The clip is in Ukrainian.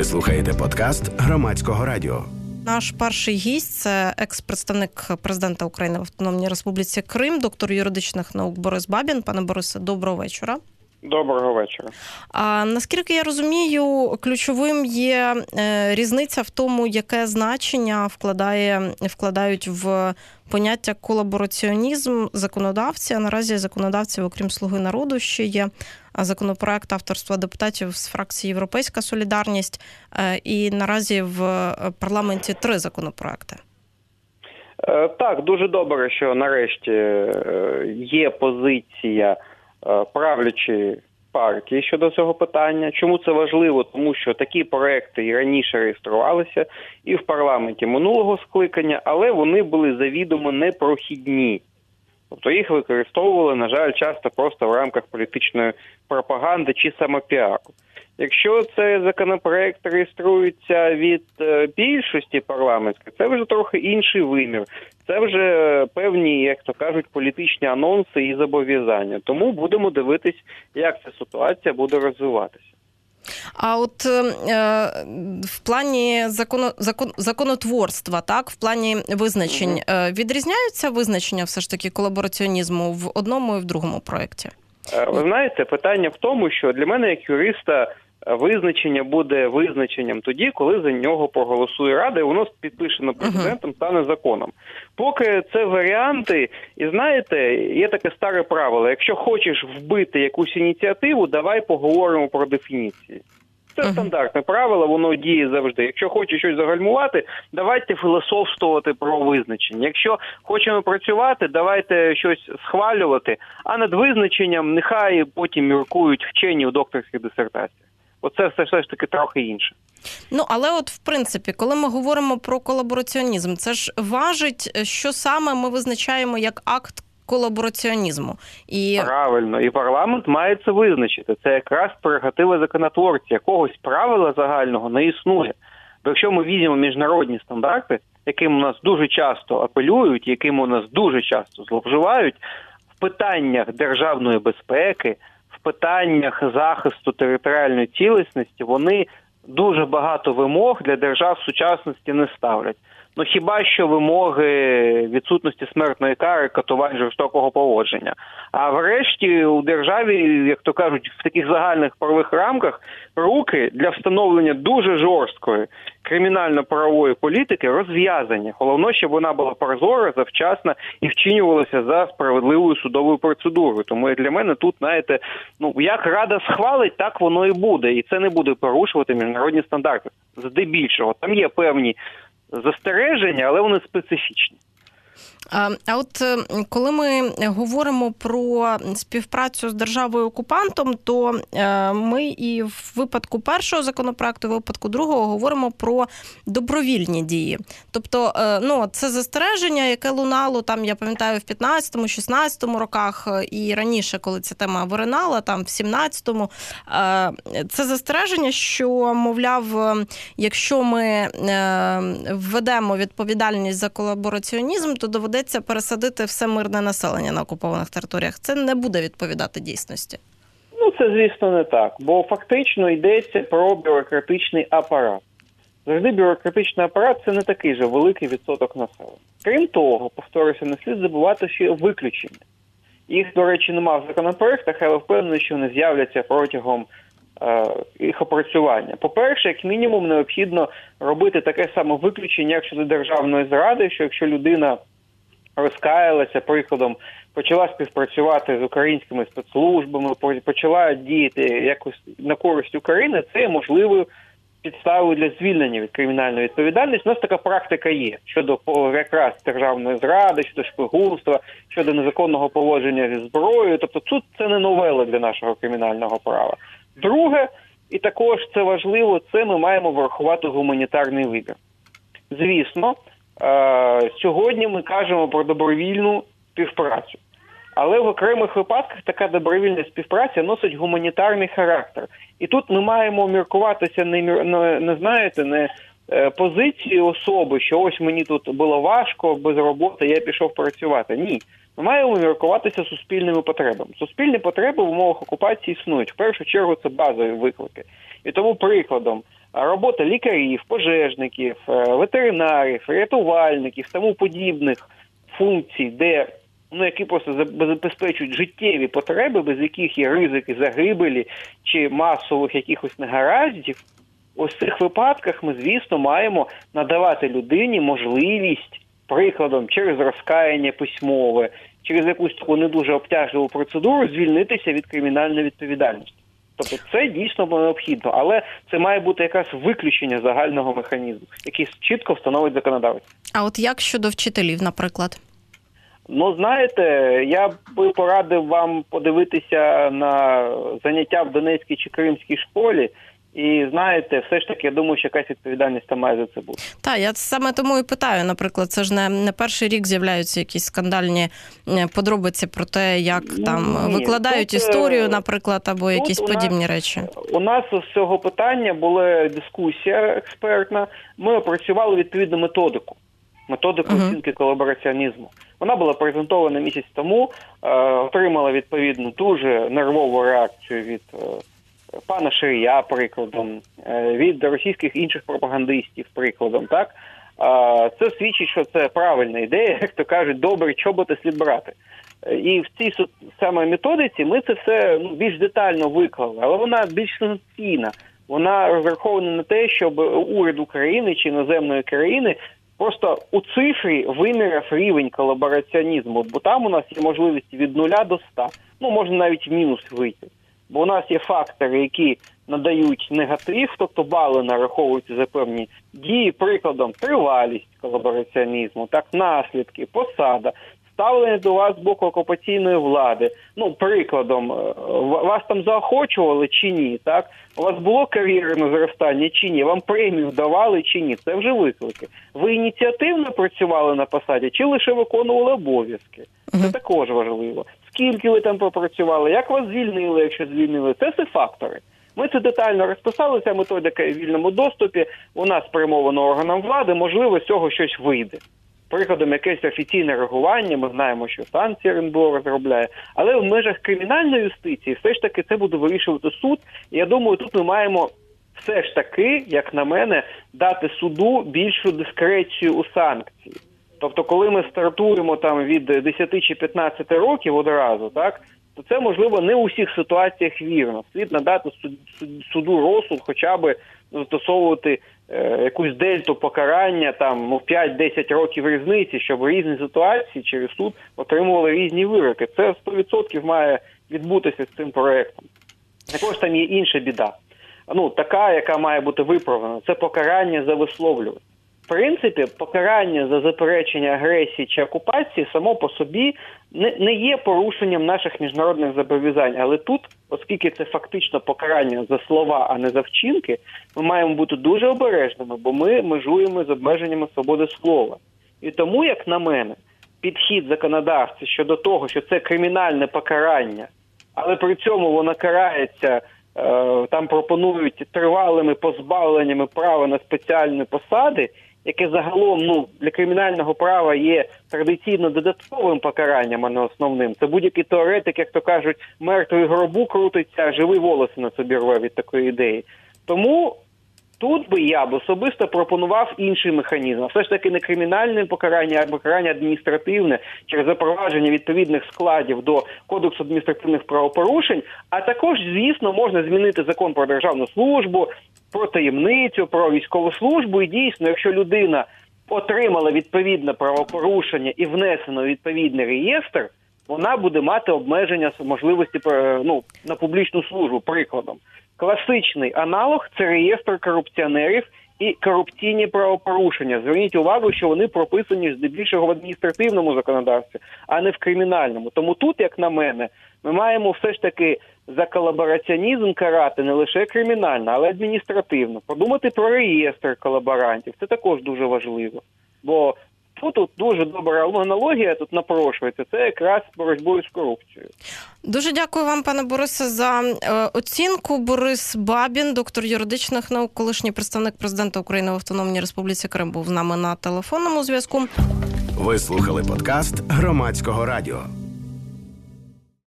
Ви слухаєте подкаст Громадського радіо. Наш перший гість – це екс-представник президента України в Автономній Республіці Крим, доктор юридичних наук Борис Бабін. Пане Борисе, доброго вечора. Доброго вечора. Наскільки я розумію, ключовим є різниця в тому, яке значення вкладають в поняття колабораціонізм законодавці. А наразі законодавців, окрім «Слуги народу», ще є законопроект авторства депутатів з фракції «Європейська солідарність». І наразі в парламенті 3 законопроекти. Так, дуже добре, що нарешті є позиція правлячої партії щодо цього питання. Чому це важливо? Тому що такі проекти і раніше реєструвалися і в парламенті минулого скликання, але вони були завідомо непрохідні. Тобто їх використовували, на жаль, часто просто в рамках політичної пропаганди чи самопіару. Якщо цей законопроект реєструється від більшості парламентської, це вже трохи інший вимір. Це вже певні, як то кажуть, політичні анонси і зобов'язання. Тому будемо дивитись, як ця ситуація буде розвиватися. А от в плані законотворства, так, в плані визначень, відрізняються визначення все ж таки колабораціонізму в одному і в другому проєкті? Ви знаєте, питання в тому, що для мене, як юриста, визначення буде визначенням тоді, коли за нього проголосує Рада, і воно підписано президентом, стане законом. Поки це варіанти, і знаєте, є таке старе правило, якщо хочеш вбити якусь ініціативу, давай поговоримо про дефініції. Це стандартне правило, воно діє завжди. Якщо хочеш щось загальмувати, давайте філософствувати про визначення. Якщо хочемо працювати, давайте щось схвалювати, а над визначенням нехай потім міркують вчені у докторських дисертаціях. Оце все ж таки трохи інше. Ну, але от, в принципі, коли ми говоримо про колабораціонізм, це ж важить, що саме ми визначаємо як акт колабораціонізму. Правильно. І парламент має це визначити. Це якраз прерогатива законотворця. Якогось правила загального не існує. Бо якщо ми візьмемо міжнародні стандарти, яким у нас дуже часто апелюють, яким у нас дуже часто зловживають, в питаннях державної безпеки, в питаннях захисту територіальної цілісності, вони дуже багато вимог для держав сучасності не ставлять. Ну хіба що вимоги відсутності смертної кари, катувань, жорстокого поводження. А врешті у державі, як то кажуть, в таких загальних правових рамках руки для встановлення дуже жорсткої кримінально-правової політики розв'язані. Головне, щоб вона була прозора, завчасна і вчинювалася за справедливою судовою процедурою. Тому для мене тут, знаєте, як Рада схвалить, так воно і буде. І це не буде порушувати міжнародні стандарти. Здебільшого. Там є певні застереження, але вони специфічні. А от коли ми говоримо про співпрацю з державою-окупантом, то ми і в випадку першого законопроекту, і в випадку другого говоримо про добровільні дії. Тобто, це застереження, яке лунало, там, я пам'ятаю, в 15-16 роках і раніше, коли ця тема виринала, там, в 17-му. Це застереження, що, мовляв, якщо ми введемо відповідальність за колабораціонізм, то доведеться пересадити все мирне населення на окупованих територіях. Це не буде відповідати дійсності. Це, звісно, не так. Бо фактично йдеться про бюрократичний апарат. Завжди бюрократичний апарат – це не такий же великий відсоток населення. Крім того, повторюся, не слід забувати, що є виключення. Їх, до речі, немає в законопроектах, але впевнений, що вони з'являться протягом їх опрацювання. По-перше, як мінімум, необхідно робити таке саме виключення, як щодо державної зради, що якщо людина розкаялася, прикладом, почала співпрацювати з українськими спецслужбами, почала діяти якось на користь України, це є можливою підставою для звільнення від кримінальної відповідальності. У нас така практика є щодо якраз державної зради, щодо шпигунства, щодо незаконного поводження зі зброєю. Тобто тут це не новела для нашого кримінального права. Друге, і також це важливо, це ми маємо врахувати гуманітарний вибір. Звісно, сьогодні ми кажемо про добровільну співпрацю. Але в окремих випадках така добровільна співпраця носить гуманітарний характер. І тут ми маємо міркуватися не позиції особи, що ось мені тут було важко, без роботи, я пішов працювати. Ні. Ми маємо міркуватися суспільними потребами. Суспільні потреби в умовах окупації існують. В першу чергу це базові виклики. І тому прикладом робота лікарів, пожежників, ветеринарів, рятувальників, тому подібних функцій, де які просто забезпечують життєві потреби, без яких є ризики загибелі чи масових якихось негараздів, ось в цих випадках ми, звісно, маємо надавати людині можливість, прикладом, через розкаяння письмове, через якусь таку не дуже обтяжливу процедуру звільнитися від кримінальної відповідальності. Тобто це дійсно необхідно, але це має бути якраз виключення загального механізму, який чітко встановить законодавець. А от як щодо вчителів, наприклад? Знаєте, я би порадив вам подивитися на заняття в Донецькій чи Кримській школі. І, знаєте, все ж таки, я думаю, що якась відповідальність там має за це бути. Так, я саме тому і питаю, наприклад, це ж не перший рік з'являються якісь скандальні подробиці про те, як викладають історію, наприклад, або якісь подібні речі. У нас з цього питання була дискусія експертна. Ми опрацювали відповідну методику оцінки колабораціонізму. Вона була презентована місяць тому, отримала відповідну дуже нервову реакцію від пана Шарія, прикладом, від російських інших пропагандистів, прикладом, так? Це свідчить, що це правильна ідея, як то кажуть, добрі чоботи слід брати. І в цій саме методиці ми це все більш детально виклали, але вона більш санкційна. Вона розрахована на те, щоб уряд України чи іноземної країни просто у цифрі виміряв рівень колабораціонізму, бо там у нас є можливість від 0 до 100, можна навіть в мінус вийти. Бо у нас є фактори, які надають негатив, тобто бали нараховуються за певні дії, прикладом тривалість колабораціонізму, так, наслідки, посада, ставлення до вас з боку окупаційної влади. Прикладом, вас там заохочували чи ні, так? У вас було кар'єрне зростання чи ні? Вам премію давали чи ні? Це вже виклики. Ви ініціативно працювали на посаді чи лише виконували обов'язки? Це також важливо. Скільки ви там попрацювали? Як вас звільнили, якщо звільнили? Це все фактори. Ми це детально розписали, ця методика в вільному доступі, вона спрямована органам влади, можливо, з цього щось вийде. Прикладом, якесь офіційне реагування, ми знаємо, що санкції РНБО розробляє, але в межах кримінальної юстиції все ж таки це буде вирішувати суд, і я думаю, тут ми маємо все ж таки, як на мене, дати суду більшу дискрецію у санкції. Тобто, коли ми стартуємо там від 10 чи 15 років одразу, так, то це, можливо, не у всіх ситуаціях вірно. Слід надати суду розсуд, хоча б застосовувати якусь дельту покарання, там, 5-10 років різниці, щоб різні ситуації через суд отримували різні вироки. Це 100% має відбутися з цим проєктом. Також там є інша біда. Така, яка має бути виправлена, це покарання за висловлювання. В принципі, покарання за заперечення агресії чи окупації само по собі не є порушенням наших міжнародних зобов'язань. Але тут, оскільки це фактично покарання за слова, а не за вчинки, ми маємо бути дуже обережними, бо ми межуємо з обмеженнями свободи слова. І тому, як на мене, підхід законодавців щодо того, що це кримінальне покарання, але при цьому воно карається, там пропонують тривалими позбавленнями права на спеціальні посади, яке загалом для кримінального права є традиційно додатковим покаранням, а не основним. Це будь-який теоретик, як то кажуть, мертвий гробу крутиться, а живий волоси на собі рве від такої ідеї. Тому тут би я особисто пропонував інший механізм. Все ж таки не кримінальне покарання, а покарання адміністративне через запровадження відповідних складів до Кодексу адміністративних правопорушень, а також, звісно, можна змінити закон про державну службу, про таємницю, про військову службу, і дійсно, якщо людина отримала відповідне правопорушення і внесено в відповідний реєстр, вона буде мати обмеження можливості на публічну службу, прикладом. Класичний аналог – це реєстр корупціонерів і корупційні правопорушення. Зверніть увагу, що вони прописані здебільшого в адміністративному законодавстві, а не в кримінальному. Тому тут, як на мене, ми маємо все ж таки за колабораціонізм карати не лише кримінально, але й адміністративно. Подумати про реєстр колаборантів. Це також дуже важливо. Бо тут дуже добра аналогія тут напрошується. Це якраз боротьбою з корупцією. Дуже дякую вам, пане Борисе, за оцінку. Борис Бабін, доктор юридичних наук, колишній представник президента України в Автономній Республіці Крим, був з нами на телефонному зв'язку. Ви слухали подкаст Громадського радіо.